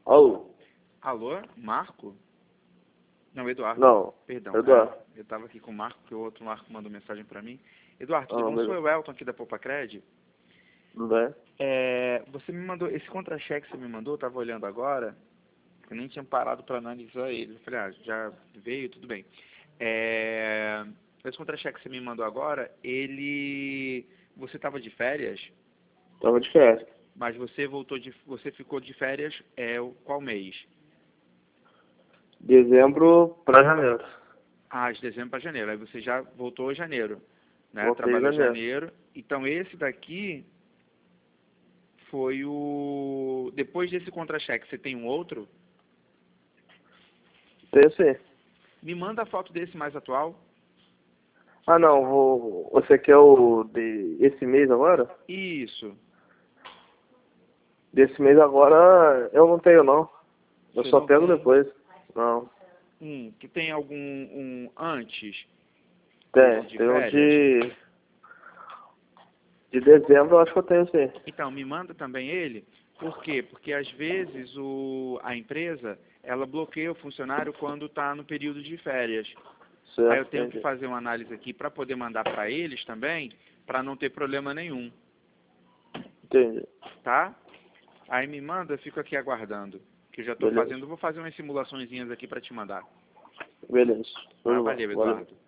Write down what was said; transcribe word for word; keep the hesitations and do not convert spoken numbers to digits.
Alô? Alô, Marco? Não, Eduardo. Não, Perdão. Eduardo. É, eu estava aqui com o Marco, que o outro Marco mandou mensagem para mim. Eduardo, tudo Ah, bom? beleza. Sou eu, Elton, aqui da Popacred. Tudo bem? É, você me mandou, esse contra-cheque que você me mandou, eu estava olhando agora, eu nem tinha parado para analisar ele. Eu falei, ah, já veio, tudo bem. É, esse contra-cheque que você me mandou agora, ele... Você estava de férias, Tava de férias. mas você voltou de... Você ficou de férias, é, o- qual mês? Dezembro pra janeiro. Ah, de dezembro para janeiro. Aí você já voltou em janeiro, né? Voltei em Trabalhou janeiro. janeiro. Então esse daqui foi o... Depois desse contra-cheque, você tem um outro? Tem sim. Me manda a foto desse mais atual. Ah não, vou... você quer o de esse mês agora? Isso. Desse mês agora eu não tenho não. Eu Você só não pego tem? depois. Não. Um, que tem algum um antes Tem, desse de tem um férias? de. De dezembro eu acho que eu tenho sim. Então, me manda também ele. Por quê? Porque às vezes o, a empresa, ela bloqueia o funcionário quando está no período de férias. Aí eu Certo, tenho que entendi. fazer uma análise aqui para poder mandar para eles também, para não ter problema nenhum, Entendi. tá? Aí me manda, eu fico aqui aguardando. Que eu já estou Beleza. fazendo, vou fazer umas simulaçõezinhas aqui para te mandar. Beleza. Tá? Tudo bom. Valeu, Valeu. Eduardo.